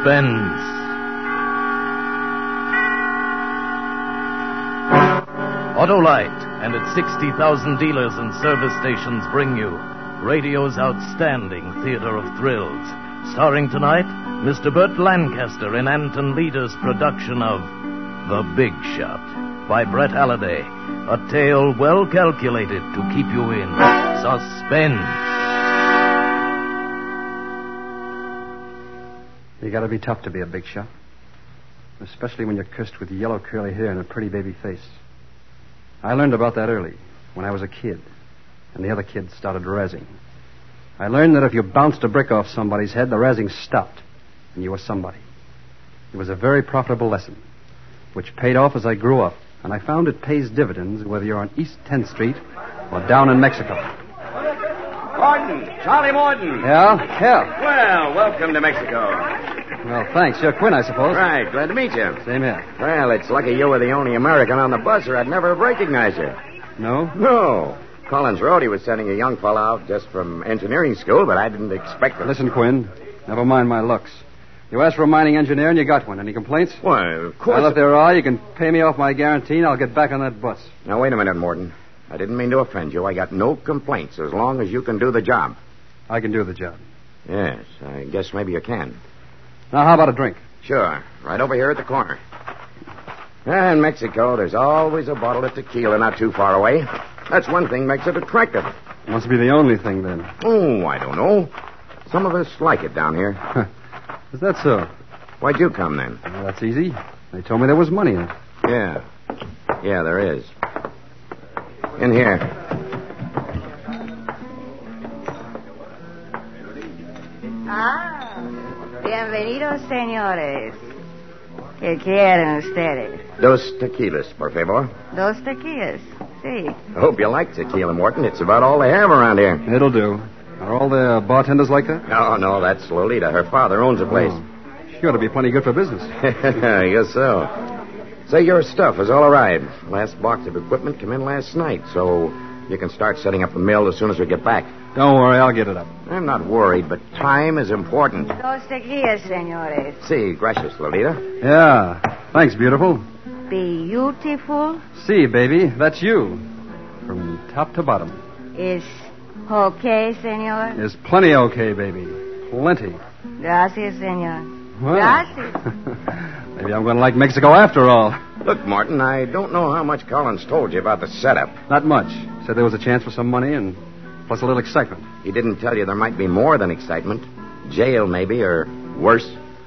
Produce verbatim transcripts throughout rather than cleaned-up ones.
Suspense. Autolite and its sixty thousand dealers and service stations bring you radio's outstanding theater of thrills. Starring tonight, Mister Burt Lancaster in Anton Leader's production of The Big Shot by Brett Halliday. A tale well calculated to keep you in suspense. You gotta be tough to be a big shot. Especially when you're cursed with yellow curly hair and a pretty baby face. I learned about that early, when I was a kid, and the other kids started razzing. I learned that if you bounced a brick off somebody's head, the razzing stopped, and you were somebody. It was a very profitable lesson, which paid off as I grew up, and I found it pays dividends whether you're on East tenth Street or down in Mexico. Morton! Charlie Morton! Yeah? Yeah. Well, welcome to Mexico. Well, thanks. You're Quinn, I suppose. Right, glad to meet you. Same here. Well, it's lucky you were the only American on the bus, or I'd never have recognized you. No? No. Collins Road, he was sending a young fellow out just from engineering school, but I didn't expect it. Listen, Quinn, never mind my looks. You asked for a mining engineer, and you got one. Any complaints? Why, of course. Well, if there are, you can pay me off my guarantee, and I'll get back on that bus. Now, wait a minute, Morton. I didn't mean to offend you. I got no complaints as long as you can do the job. I can do the job. Yes, I guess maybe you can. Now, how about a drink? Sure. Right over here at the corner. In Mexico, there's always a bottle of tequila not too far away. That's one thing makes it attractive. Must be the only thing, then. Oh, I don't know. Some of us like it down here. Is that so? Why'd you come, then? Well, that's easy. They told me there was money in it. Yeah. Yeah, there is. In here. Ah, bienvenidos, señores. ¿Qué quieren ustedes? Dos tequilas, por favor. Dos tequilas, sí. I hope you like tequila, Morton. It's about all they have around here. It'll do. Are all the bartenders like that? No, no, that's Lolita. Her father owns the place. Oh. She ought to be plenty good for business. I guess so. Say, your stuff is all right. Last box of equipment came in last night, so you can start setting up the mill as soon as we get back. Don't worry, I'll get it up. I'm not worried, but time is important. Dos tequilas, señores. Sí, gracias, Lolita. Yeah. Thanks, beautiful. Beautiful. See, baby, that's you. From top to bottom. Is okay, señor? There's plenty okay, baby. Plenty. Gracias, señor. Well. Gracias. Maybe I'm going to like Mexico after all. Look, Martin, I don't know how much Collins told you about the setup. Not much. Said there was a chance for some money and plus a little excitement. He didn't tell you there might be more than excitement. Jail, maybe, or worse.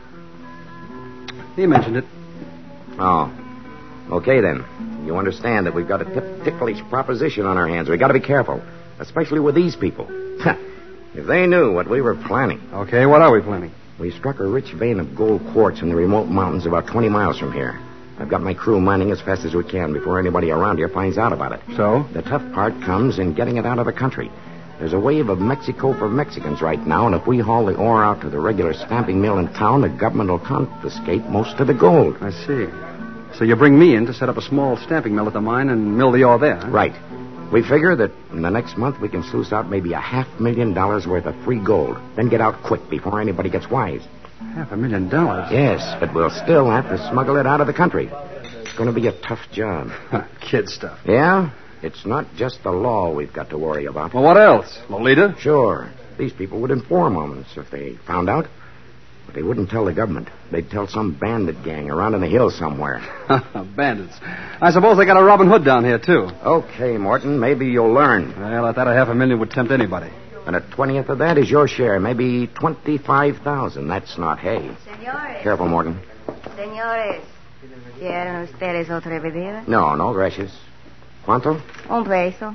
He mentioned it. Oh. Okay, then. You understand that we've got a tip- ticklish proposition on our hands. We've got to be careful, especially with these people. If they knew what we were planning. Okay, what are we planning? We struck a rich vein of gold quartz in the remote mountains about twenty miles from here. I've got my crew mining as fast as we can before anybody around here finds out about it. So? The tough part comes in getting it out of the country. There's a wave of Mexico for Mexicans right now, and if we haul the ore out to the regular stamping mill in town, the government will confiscate most of the gold. I see. So you bring me in to set up a small stamping mill at the mine and mill the ore there, huh? Right. We figure that in the next month we can sluice out maybe a half million dollars worth of free gold. Then get out quick before anybody gets wise. Half a million dollars? Yes, but we'll still have to smuggle it out of the country. It's going to be a tough job. Kid stuff. Yeah? It's not just the law we've got to worry about. Well, what else? Lolita? Sure. These people would inform on us if they found out. But they wouldn't tell the government. They'd tell some bandit gang around in the hills somewhere. Bandits. I suppose they got a Robin Hood down here, too. Okay, Morton, maybe you'll learn. Well, at that a half a million would tempt anybody. And a twentieth of that is your share, maybe twenty-five thousand. That's not hay. Señores. Careful, Morton. Señores, ¿quieren ustedes otra bebida? No, no, gracias. ¿Cuánto? Un peso.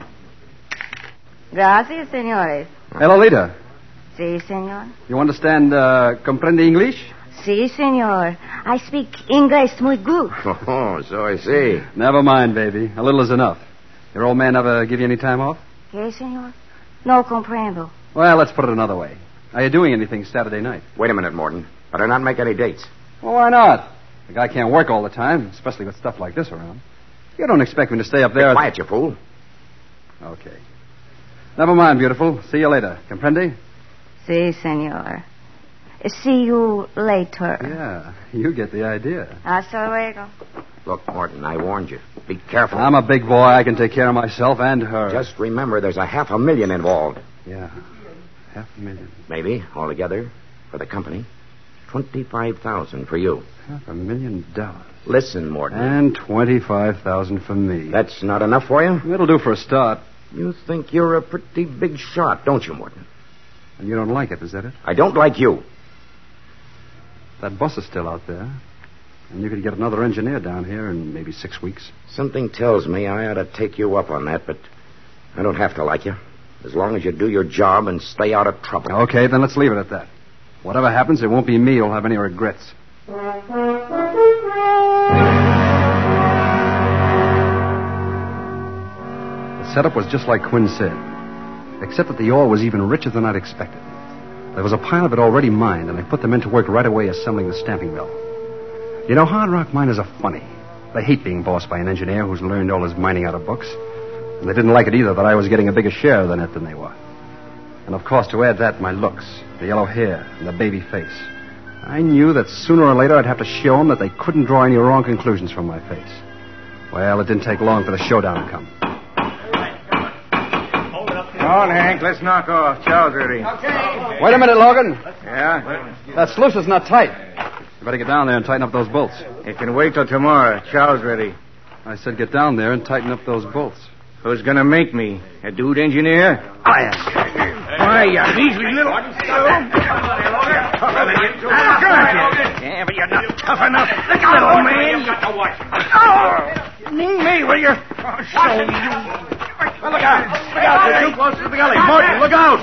Gracias, señores. Hey, Lolita, Sí, señor. you understand, uh, comprende English? Sí, señor. I speak English muy good. Oh, so I see. Never mind, baby. A little is enough. Your old man ever give you any time off? ¿Qué, señor? No comprendo. Well, let's put it another way. Are you doing anything Saturday night? Wait a minute, Morton. Better not make any dates. Well, why not? The guy can't work all the time, especially with stuff like this around. You don't expect me to stay up there... Be quiet, you fool. Okay. Never mind, beautiful. See you later. Comprende? Sí, señor. See you later. Yeah, you get the idea. Hasta luego. Look, Morton, I warned you. Be careful. I'm a big boy. I can take care of myself and her. Just remember there's a half a million involved. Yeah, half a million. Maybe, altogether, for the company. twenty-five thousand for you. Half a million dollars. Listen, Morton. And twenty-five thousand for me. That's not enough for you? It'll do for a start. You think you're a pretty big shot, don't you, Morton? And you don't like it, is that it? I don't like you. That bus is still out there. And you could get another engineer down here in maybe six weeks. Something tells me I ought to take you up on that, but I don't have to like you. As long as you do your job and stay out of trouble. Okay, then let's leave it at that. Whatever happens, it won't be me who'll have any regrets. The setup was just like Quinn said, except that the ore was even richer than I'd expected. There was a pile of it already mined, and I put the men to work right away assembling the stamping mill. You know, hard rock miners are funny. They hate being bossed by an engineer who's learned all his mining out of books. And they didn't like it either that I was getting a bigger share of the net than they were. And of course, to add that, my looks, the yellow hair, and the baby face. I knew that sooner or later I'd have to show them that they couldn't draw any wrong conclusions from my face. Well, it didn't take long for the showdown to come. Come on, Hank, let's knock off. Chow's ready. Okay. Wait a minute, Logan. Yeah? That sluice is not tight. You better get down there and tighten up those bolts. It can wait till tomorrow. Chow's ready. I said get down there and tighten up those bolts. Who's gonna make me? A dude engineer? I am. Why, you measly little... Yeah, but you're not tough enough. Little man. Oh, me, will you? Oh, show you. Well, look out. Look out. They're too close to the gully. Morton, look out.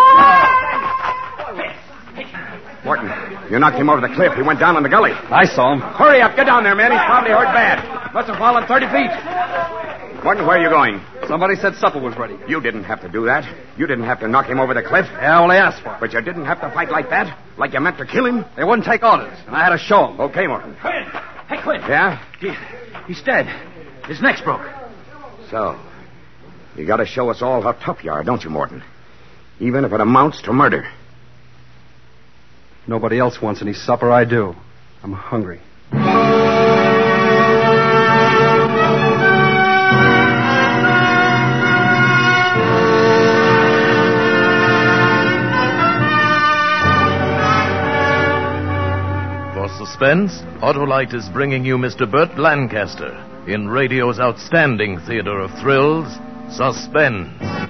Morton, you knocked him over the cliff. He went down in the gully. I saw him. Hurry up. Get down there, man. He's probably hurt bad. Must have fallen thirty feet. Morton, where are you going? Somebody said supper was ready. You didn't have to do that. You didn't have to knock him over the cliff. Yeah, well, they asked for it. But you didn't have to fight like that? Like you meant to kill him? They wouldn't take orders, and I had to show them. Okay, Morton. Quinn. Hey, Quinn. Yeah? He, he's dead. His neck's broke. So, you got to show us all how tough you are, don't you, Morton? Even if it amounts to murder. Nobody else wants any supper. I do. I'm hungry. Suspense, Autolite is bringing you Mister Burt Lancaster in radio's outstanding theater of thrills, Suspense.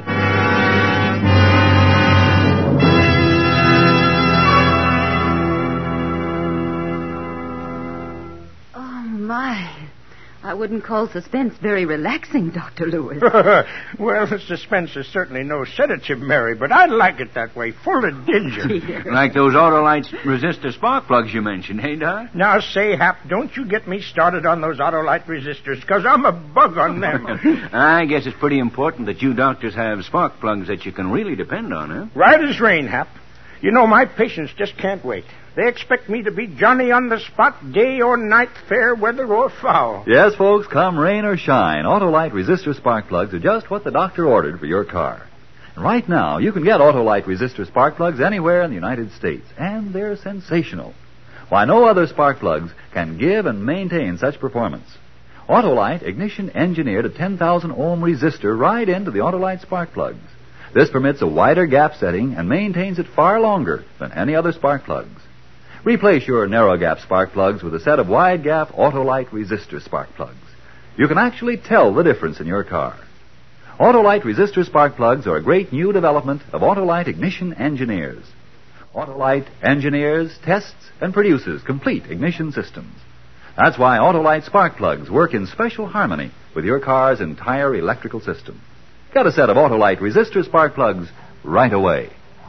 Oh, my. I wouldn't call suspense very relaxing, Doctor Lewis. Well, the suspense is certainly no sedative, Mary, but I like it that way, full of danger. Like those Autolite resistor spark plugs you mentioned, hey, Doc? Now, say, Hap, don't you get me started on those Autolite resistors, because I'm a bug on them. I guess it's pretty important that you doctors have spark plugs that you can really depend on, huh? Right as rain, Hap. You know, my patients just can't wait. They expect me to be Johnny on the spot, day or night, fair weather or foul. Yes, folks, come rain or shine, Autolite resistor spark plugs are just what the doctor ordered for your car. And right now, you can get Autolite resistor spark plugs anywhere in the United States, and they're sensational. Why, no other spark plugs can give and maintain such performance. Autolite ignition engineered a ten thousand ohm resistor right into the Autolite spark plugs. This permits a wider gap setting and maintains it far longer than any other spark plugs. Replace your narrow gap spark plugs with a set of wide gap Autolite resistor spark plugs. You can actually tell the difference in your car. Autolite resistor spark plugs are a great new development of Autolite ignition engineers. Autolite engineers, tests, and produces complete ignition systems. That's why Autolite spark plugs work in special harmony with your car's entire electrical system. Get a set of Autolite resistor spark plugs right away.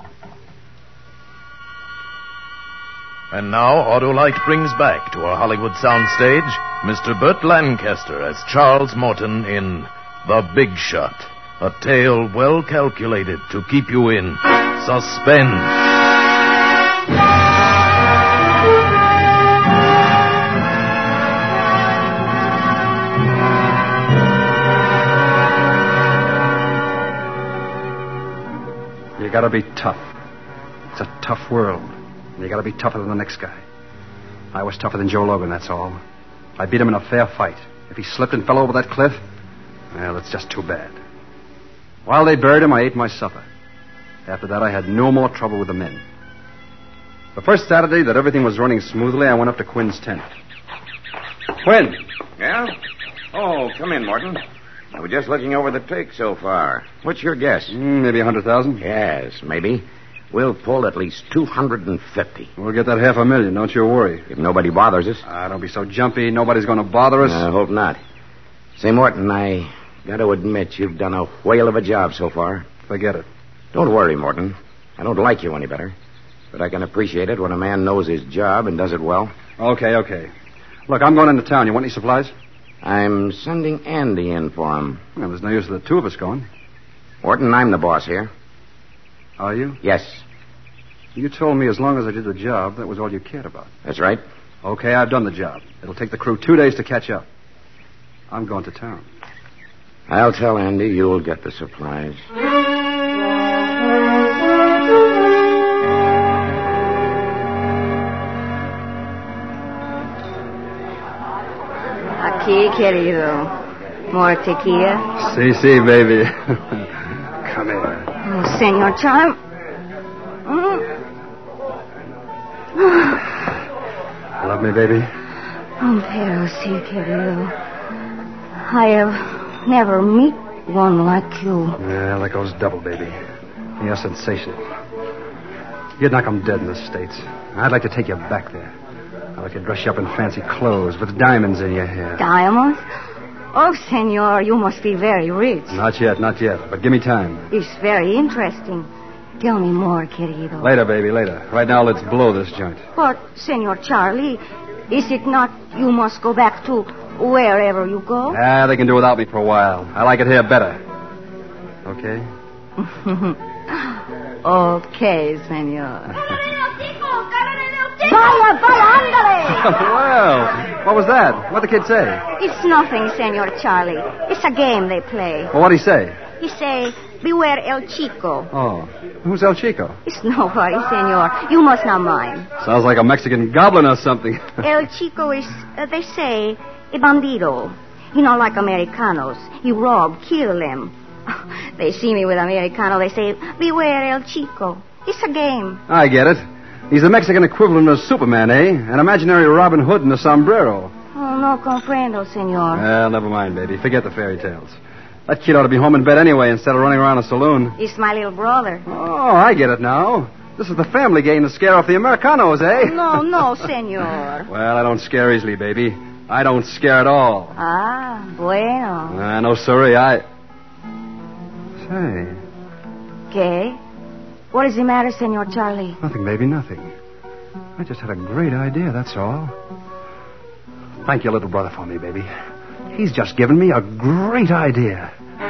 And now, Autolite brings back to our Hollywood soundstage Mister Burt Lancaster as Charles Morton in The Big Shot, a tale well calculated to keep you in suspense. You gotta be tough. It's a tough world. You gotta be tougher than the next guy. I was tougher than Joe Logan, that's all. I beat him in a fair fight. If he slipped and fell over that cliff, well, it's just too bad. While they buried him, I ate my supper. After that, I had no more trouble with the men. The first Saturday that everything was running smoothly, I went up to Quinn's tent. Quinn! Yeah? Oh, come in, Morton. I was just looking over the take so far. What's your guess? Mm, maybe a hundred thousand? Yes, maybe. We'll pull at least two hundred fifty. We'll get that half a million, don't you worry. If nobody bothers us. Ah, don't be so jumpy. Nobody's going to bother us. I hope not. Say, Morton, I got to admit you've done a whale of a job so far. Forget it. Don't worry, Morton. I don't like you any better. But I can appreciate it when a man knows his job and does it well. Okay, okay. Look, I'm going into town. You want any supplies? I'm sending Andy in for him. Well, there's no use of the two of us going. Morton, I'm the boss here. Are you? Yes. You told me as long as I did the job, that was all you cared about. That's right. Okay, I've done the job. It'll take the crew two days to catch up. I'm going to town. I'll tell Andy you'll get the supplies. Aquí, querido. More tequila? Si, si, baby. Come here. Oh, Senor Charm. Mm. Love me, baby? Oh, pero si, querido. I have never met one like you. Yeah, that goes double, baby. You're sensational. You'd knock 'em dead in the States. I'd like to take you back there. I'd like to dress you up in fancy clothes with diamonds in your hair. Diamonds? Oh, senor, you must be very rich. Not yet, not yet. But give me time. It's very interesting. Tell me more, querido. Later, baby, later. Right now, let's blow this joint. But, Senor Charlie, is it not you must go back to wherever you go? Ah, they can do without me for a while. I like it here better. Okay? Okay, senor. Vaya, vaya, ándale! Well, what was that? What'd the kid say? It's nothing, Senor Charlie. It's a game they play. Well, what'd he say? He say, beware El Chico. Oh, who's El Chico? It's nobody, senor. You must not mind. Sounds like a Mexican goblin or something. El Chico is, uh, they say, a bandido. You know, like Americanos. He rob, kill them. They see me with Americano, they say, beware El Chico. It's a game. I get it. He's the Mexican equivalent of Superman, eh? An imaginary Robin Hood in a sombrero. Oh, no comprendo, senor. Well, never mind, baby. Forget the fairy tales. That kid ought to be home in bed anyway instead of running around a saloon. He's my little brother. Oh, I get it now. This is the family game to scare off the Americanos, eh? No, no, senor. Well, I don't scare easily, baby. I don't scare at all. Ah, bueno. Uh, no, sorry, I... Say... ¿Qué? What is the matter, Senor Charlie? Nothing, baby, nothing. I just had a great idea, that's all. Thank your little brother for me, baby. He's just given me a great idea.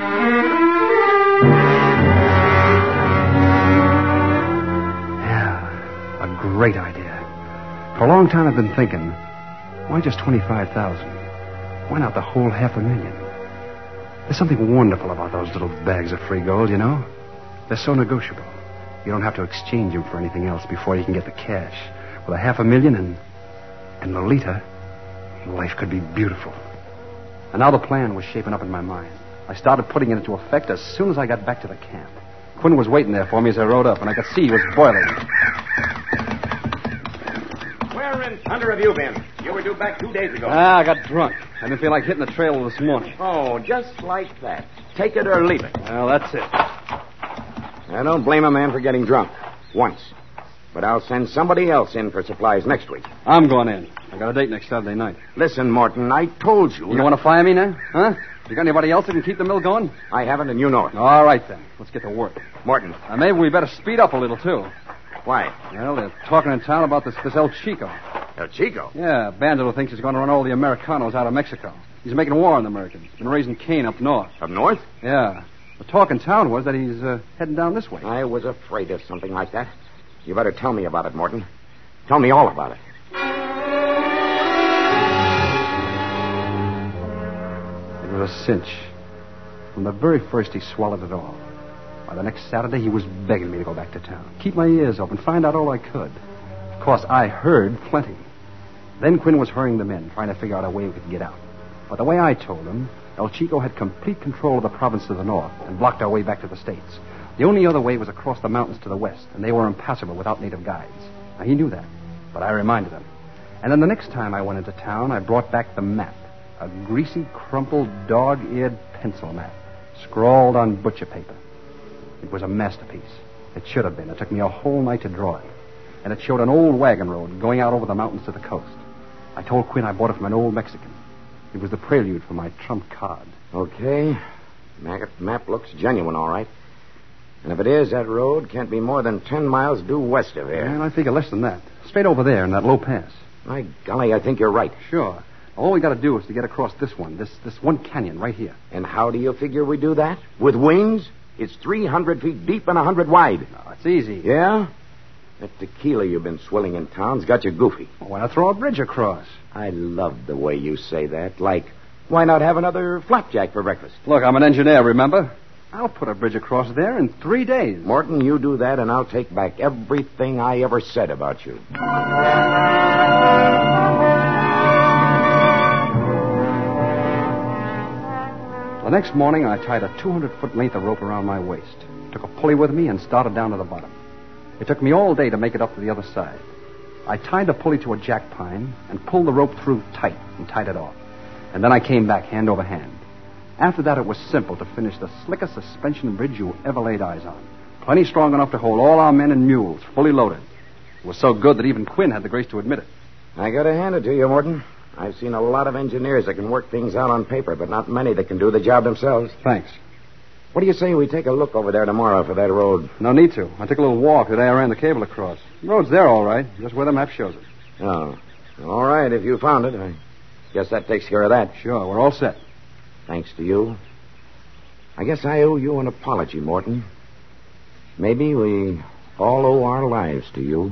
Yeah, a great idea. For a long time I've been thinking, why just twenty-five thousand? Why not the whole half a million? There's something wonderful about those little bags of free gold, you know? They're so negotiable. You don't have to exchange them for anything else before you can get the cash. With a half a million and... and Lolita, life could be beautiful. And now the plan was shaping up in my mind. I started putting it into effect as soon as I got back to the camp. Quinn was waiting there for me as I rode up, and I could see he was boiling. Where in thunder have you been? You were due back two days ago. Ah, I got drunk. I didn't feel like hitting the trail this morning. Oh, just like that. Take it or leave it. Well, that's it. I don't blame a man for getting drunk. Once. But I'll send somebody else in for supplies next week. I'm going in. I got a date next Saturday night. Listen, Morton, I told you. You want to fire me now? Huh? You got anybody else that can keep the mill going? I haven't, and you know it. All right, then. Let's get to work. Morton. Uh, maybe we better speed up a little, too. Why? Well, they're talking in town about this, this El Chico. El Chico? Yeah, Bandito thinks he's going to run all the Americanos out of Mexico. He's making war on the Americans. Been raising Cain up north. Up north? Yeah. The talk in town was that he's uh, heading down this way. I was afraid of something like that. You better tell me about it, Morton. Tell me all about it. It was a cinch. From the very first, he swallowed it all. By the next Saturday, he was begging me to go back to town. Keep my ears open, find out all I could. Of course, I heard plenty. Then Quinn was hurrying the men, trying to figure out a way we could get out. But the way I told him, El Chico had complete control of the province to the north and blocked our way back to the States. The only other way was across the mountains to the west, and they were impassable without native guides. Now, he knew that, but I reminded him. And then the next time I went into town, I brought back the map. A greasy, crumpled, dog-eared pencil map, scrawled on butcher paper. It was a masterpiece. It should have been. It took me a whole night to draw it. And it showed an old wagon road going out over the mountains to the coast. I told Quinn I bought it from an old Mexican. It was the prelude for my trump card. Okay. Map, map looks genuine, all right. And if it is, that road can't be more than ten miles due west of here. And I figure less than that. Straight over there in that low pass. My golly, I think you're right. Sure. All we got to do is to get across this one, this this one canyon right here. And how do you figure we do that? With wings? It's three hundred feet deep and one hundred wide. No, it's easy. Yeah? That tequila you've been swilling in town's got you goofy. Well, why not throw a bridge across? I love the way you say that. Like, why not have another flapjack for breakfast? Look, I'm an engineer, remember? I'll put a bridge across there in three days. Morton, you do that, and I'll take back everything I ever said about you. The next morning, I tied a two hundred foot length of rope around my waist, took a pulley with me, and started down to the bottom. It took me all day to make it up to the other side. I tied the pulley to a jack pine and pulled the rope through tight and tied it off. And then I came back hand over hand. After that, it was simple to finish the slickest suspension bridge you ever laid eyes on. Plenty strong enough to hold all our men and mules, fully loaded. It was so good that even Quinn had the grace to admit it. I gotta hand it to you, Morton. I've seen a lot of engineers that can work things out on paper, but not many that can do the job themselves. Thanks. What do you say we take a look over there tomorrow for that road? No need to. I took a little walk the day I ran the cable across. The road's there, all right, just where the map shows it. Oh. All right, if you found it. I guess that takes care of that. Sure, we're all set. Thanks to you. I guess I owe you an apology, Morton. Maybe we all owe our lives to you.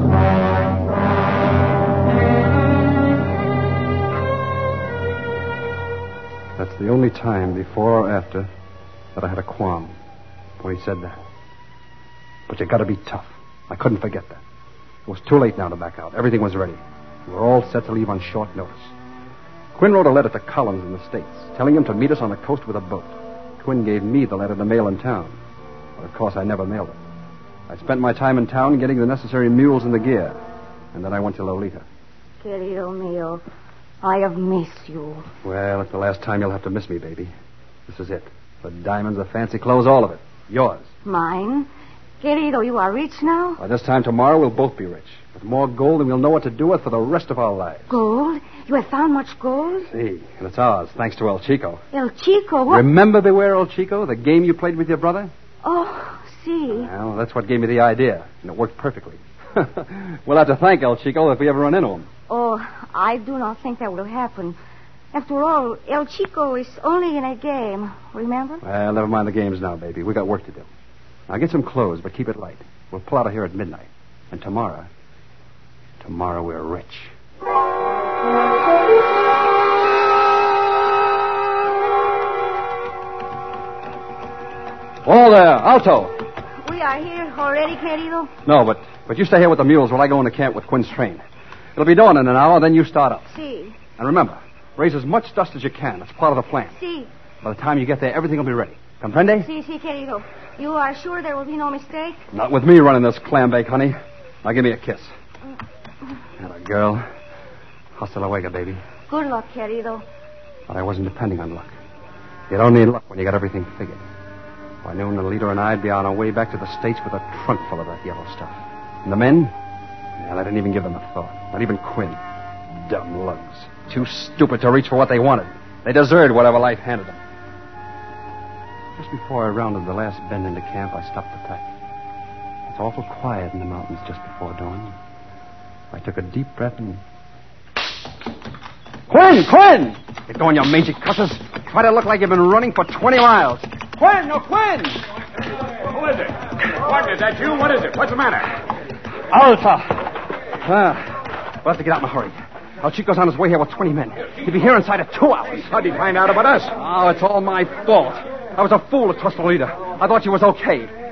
That's the only time, before or after, that I had a qualm when he said that. But you gotta be tough. I couldn't forget that. It was too late now to back out. Everything was ready. We were all set to leave on short notice. Quinn wrote a letter to Collins in the States, telling him to meet us on the coast with a boat. Quinn gave me the letter to mail in town. But of course, I never mailed it. I spent my time in town getting the necessary mules and the gear. And then I went to Lolita. Querido mío, I have missed you. Well, it's the last time you'll have to miss me, baby. This is it. The diamonds, the fancy clothes, all of it. Yours. Mine? Querido, you are rich now? By this time tomorrow, we'll both be rich. With more gold than we'll know what to do with for the rest of our lives. Gold? You have found much gold? See, and it's ours, thanks to El Chico. El Chico? What? Remember Beware El Chico, the game you played with your brother? Oh, see. Well, that's what gave me the idea, and it worked perfectly. We'll have to thank El Chico if we ever run into him. Oh, I do not think that will happen. After all, El Chico is only in a game, remember? Well, never mind the games now, baby. We got work to do. Now get some clothes, but keep it light. We'll pull out of here at midnight. And tomorrow, tomorrow we're rich. All there, Alto. We are here already, querido? No, but, but you stay here with the mules while I go into camp with Quinn's train. It'll be dawn in an hour, then you start up. See. And remember, raise as much dust as you can. That's part of the plan. See. By the time you get there, everything will be ready. Comprende? Si, si, querido. You are sure there will be no mistake? Not with me running this clam bake, honey. Now give me a kiss. Atta girl. Hasta luego, baby. Good luck, querido. But I wasn't depending on luck. You don't need luck when you got everything figured. By noon, the leader and I'd be on our way back to the States with a trunk full of that yellow stuff. And the men? Well, I didn't even give them a thought. Not even Quinn. Dumb lugs. Too stupid to reach for what they wanted. They deserved whatever life handed them. Just before I rounded the last bend into camp, I stopped to pack. It's awful quiet in the mountains just before dawn. I took a deep breath and... Quinn! Quinn! Get going, you mangy cussers. Try to look like you've been running for twenty miles. Quinn! No, Quinn! Who is it? What, is that you? What is it? What's the matter? Alta! Ah, we'll have to get out in a hurry. El Chico's on his way here with twenty men. He'll be here inside of two hours. How'd he find out about us? Oh, it's all my fault. I was a fool to trust the leader. I thought she was okay.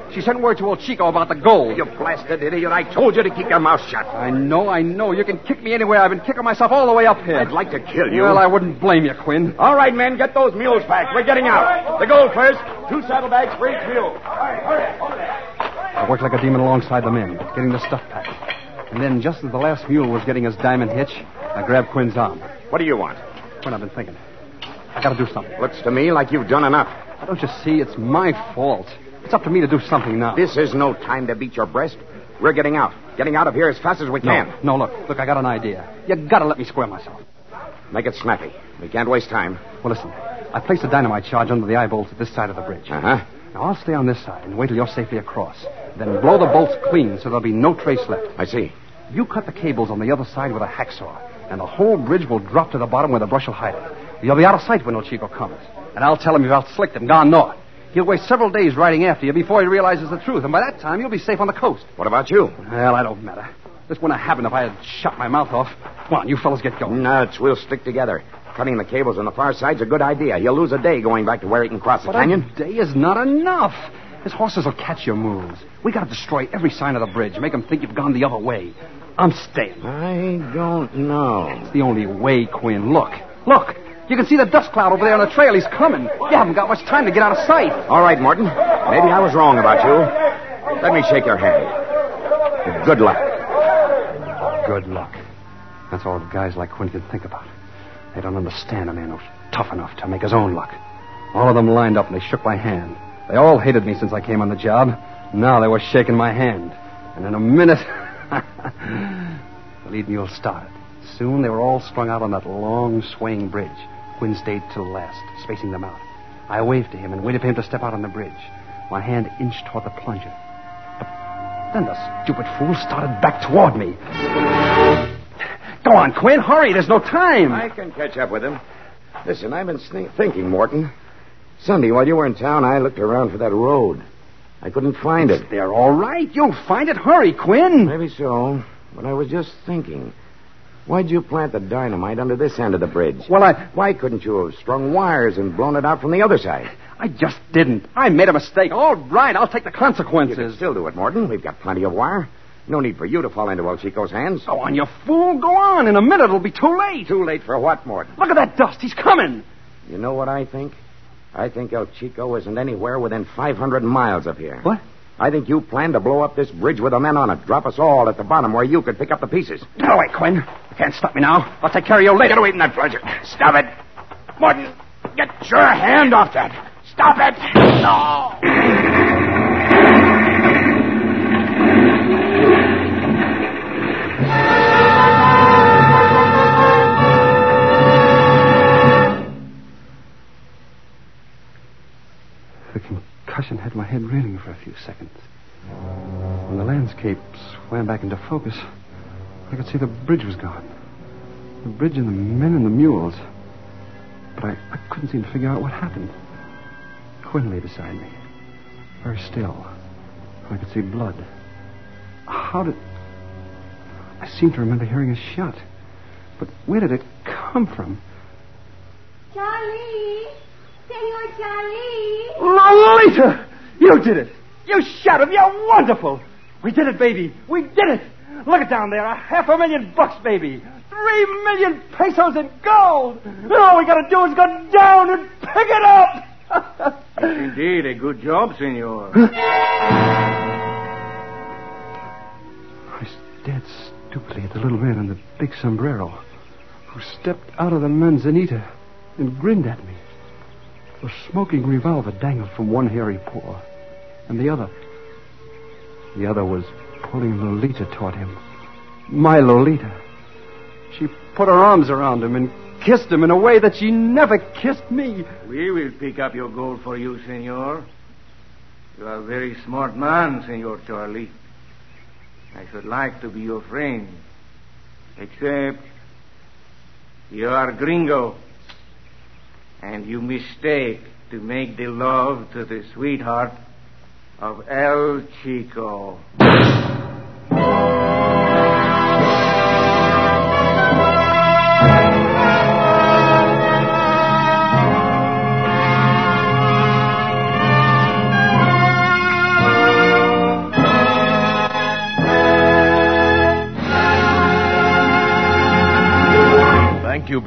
She sent word to old Chico about the gold. You blasted idiot. I told you to keep your mouth shut. I know, I know. You can kick me anywhere. I've been kicking myself all the way up here. I'd like to kill you. Well, I wouldn't blame you, Quinn. All right, men, get those mules packed. We're getting out. The gold first. Two saddlebags for each mule. Hurry, hurry, over there. I worked like a demon alongside the men, getting the stuff packed. And then, just as the last mule was getting his diamond hitch, I grabbed Quinn's arm. What do you want? Quinn, I've been thinking. I gotta do something. Looks to me like you've done enough. Don't you see? It's my fault. It's up to me to do something now. This is no time to beat your breast. We're getting out. Getting out of here as fast as we can. No, no, look. Look, I got an idea. You gotta let me square myself. Make it snappy. We can't waste time. Well, listen. I placed a dynamite charge under the eye bolts at this side of the bridge. Uh-huh. Now, I'll stay on this side and wait till you're safely across. Then blow the bolts clean so there'll be no trace left. I see. You cut the cables on the other side with a hacksaw, and the whole bridge will drop to the bottom where the brush will hide it. You'll be out of sight when El Chico comes. And I'll tell him you've outslicked and gone north. He'll waste several days riding after you before he realizes the truth, and by that time, you'll be safe on the coast. What about you? Well, I don't matter. This wouldn't have happened if I had shut my mouth off. Come on, you fellas get going. Nuts. We'll stick together. Cutting the cables on the far side's a good idea. He'll lose a day going back to where he can cross the but canyon. A day is not enough. His horses will catch your moves. We got to destroy every sign of the bridge, make them think you've gone the other way. I'm staying. I don't know. It's the only way, Quinn. Look. Look. You can see the dust cloud over there on the trail. He's coming. You haven't got much time to get out of sight. All right, Morton. Maybe I was wrong about you. Let me shake your hand. Good luck. Good luck. That's all guys like Quinn can think about. They don't understand a man who's tough enough to make his own luck. All of them lined up and they shook my hand. They all hated me since I came on the job. Now they were shaking my hand. And in a minute, the lead mule started. Soon they were all strung out on that long, swaying bridge. Quinn stayed till last, spacing them out. I waved to him and waited for him to step out on the bridge. My hand inched toward the plunger. But then the stupid fool started back toward me. Go on, Quinn, hurry. There's no time. I can catch up with him. Listen, I've been sne- thinking, Morton. Sunday, while you were in town, I looked around for that road. I couldn't find it. They're all right. You'll find it. Hurry, Quinn. Maybe so. But I was just thinking. Why'd you plant the dynamite under this end of the bridge? Well, I... Why couldn't you have strung wires and blown it out from the other side? I just didn't. I made a mistake. All right, I'll take the consequences. You can still do it, Morton. We've got plenty of wire. No need for you to fall into El Chico's hands. Go on, you fool. Go on. In a minute, it'll be too late. Too late for what, Morton? Look at that dust. He's coming. You know what I think? I think El Chico isn't anywhere within five hundred miles of here. What? I think you planned to blow up this bridge with the men on it. Drop us all at the bottom where you could pick up the pieces. Get away, Quinn. You can't stop me now. I'll take care of you later. Get away from that pleasure. Stop it. Morton, get your hand off that. Stop it. No. The concussion had my head reeling for a few seconds. When the landscape swam back into focus, I could see the bridge was gone. The bridge and the men and the mules. But I, I couldn't seem to figure out what happened. Quinn lay beside me, very still. I could see blood. How did... I seem to remember hearing a shot. But where did it come from? Charlie! Senor Charlie! Lolita! You did it! You shot him! You're wonderful! We did it, baby! We did it! Look it down there. A half a million bucks, baby! Three million pesos in gold! And all we gotta do is go down and pick it up! Indeed, a good job, senor. I stared stupidly at the little man in the big sombrero who stepped out of the manzanita and grinned at me. A smoking revolver dangled from one hairy paw, and the other... The other was pulling Lolita toward him. My Lolita. She put her arms around him and kissed him in a way that she never kissed me. We will pick up your gold for you, senor. You are a very smart man, Senor Charlie. I should like to be your friend. Except you are gringo. And you mistake to make the love to the sweetheart of El Chico.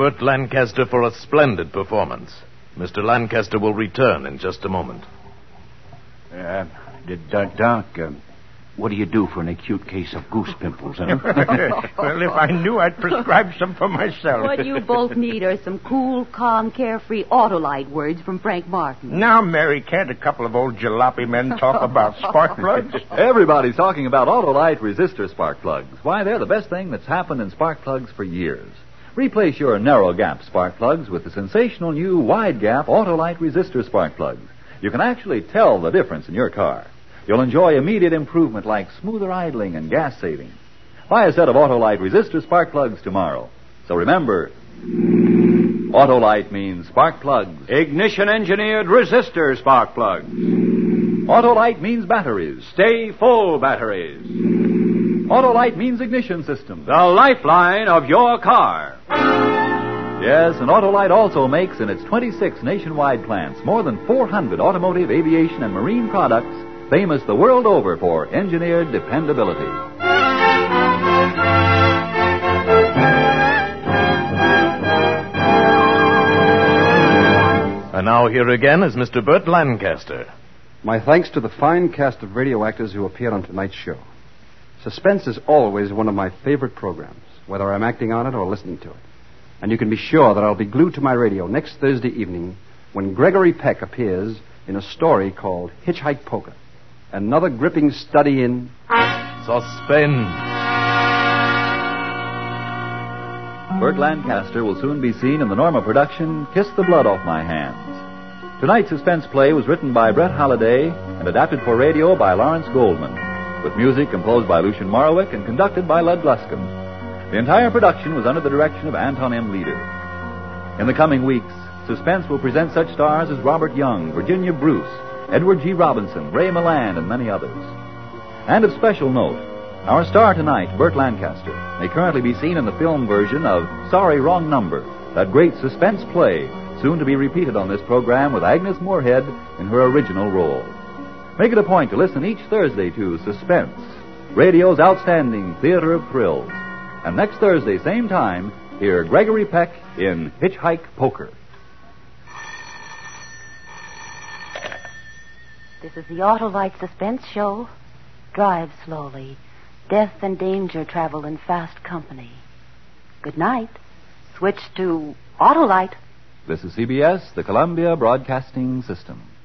Bert Lancaster for a splendid performance. Mister Lancaster will return in just a moment. Uh, did, uh, Doc, uh, what do you do for an acute case of goose pimples? Huh? Well, if I knew, I'd prescribe some for myself. What you both need are some cool, calm, carefree Autolite words from Frank Martin. Now, Mary, can't a couple of old jalopy men talk about spark plugs? Everybody's talking about Autolite resistor spark plugs. Why, they're the best thing that's happened in spark plugs for years. Replace your narrow gap spark plugs with the sensational new wide gap Autolite resistor spark plugs. You can actually tell the difference in your car. You'll enjoy immediate improvement like smoother idling and gas saving. Buy a set of Autolite resistor spark plugs tomorrow. So remember, Autolite means spark plugs. Ignition-engineered resistor spark plugs. Autolite means batteries. Stay full batteries. Autolite means ignition systems. The lifeline of your car. Yes, and Autolite also makes in its twenty-six nationwide plants more than four hundred automotive, aviation, and marine products famous the world over for engineered dependability. And now here again is Mister Bert Lancaster. My thanks to the fine cast of radio actors who appeared on tonight's show. Suspense is always one of my favorite programs, whether I'm acting on it or listening to it. And you can be sure that I'll be glued to my radio next Thursday evening when Gregory Peck appears in a story called Hitchhike Poker, another gripping study in suspense. Bert Lancaster will soon be seen in the Norma production, Kiss the Blood Off My Hands. Tonight's suspense play was written by Brett Holliday and adapted for radio by Lawrence Goldman, with music composed by Lucien Morawick and conducted by Lud Gluskin. The entire production was under the direction of Anton M. Leader. In the coming weeks, Suspense will present such stars as Robert Young, Virginia Bruce, Edward G. Robinson, Ray Milland, and many others. And of special note, our star tonight, Bert Lancaster, may currently be seen in the film version of Sorry, Wrong Number, that great suspense play, soon to be repeated on this program with Agnes Moorehead in her original role. Make it a point to listen each Thursday to Suspense, radio's outstanding theater of thrills. And next Thursday, same time, hear Gregory Peck in Hitchhike Poker. This is the Autolite Suspense Show. Drive slowly. Death and danger travel in fast company. Good night. Switch to Autolite. This is C B S, the Columbia Broadcasting System.